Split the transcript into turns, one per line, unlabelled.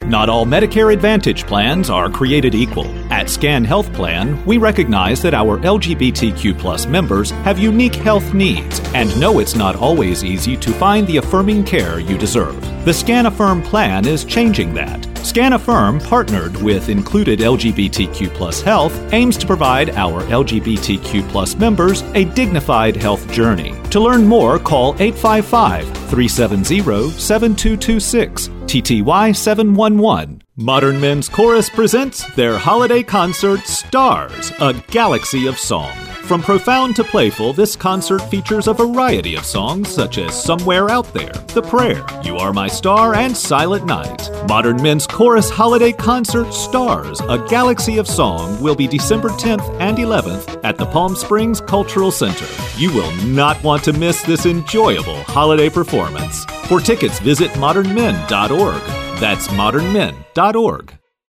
Not all Medicare Advantage plans are created equal. At Scan Health Plan, we recognize that our LGBTQ+ members have unique health needs and know it's not always easy to find the affirming care you deserve. The Scan Affirm plan is changing that. Scan Affirm, partnered with Included LGBTQ+ Health, aims to provide our LGBTQ+ members a dignified health journey. To learn more, call 855-370-7226, TTY 711. Modern Men's Chorus presents their holiday concert, Stars, a Galaxy of Song. From profound to playful, this concert features a variety of songs such as Somewhere Out There, The Prayer, You Are My Star, and Silent Night. Modern Men's Chorus Holiday Concert, Stars, a Galaxy of Song will be December 10th and 11th at the Palm Springs Cultural Center. You will not want to miss this enjoyable holiday performance. For tickets, visit modernmen.org. That's modernmen.org.